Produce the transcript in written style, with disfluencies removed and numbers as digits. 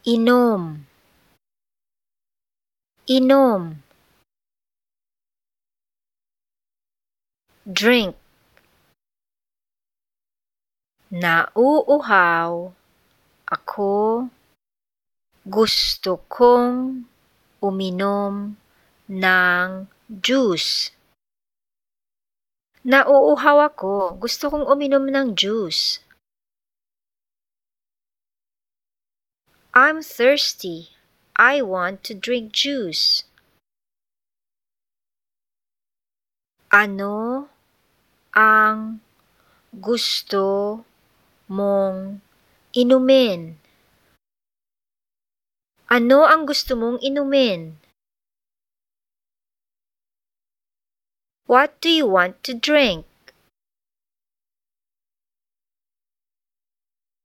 Inom. Inom. Drink. Nauuhaw ako. Gusto kong uminom ng juice. Nauuhaw ako. Gusto kong uminom ng juice. I'm thirsty. I want to drink juice. Ano ang gusto mong inumin? Ano ang gusto mong inumin? What do you want to drink?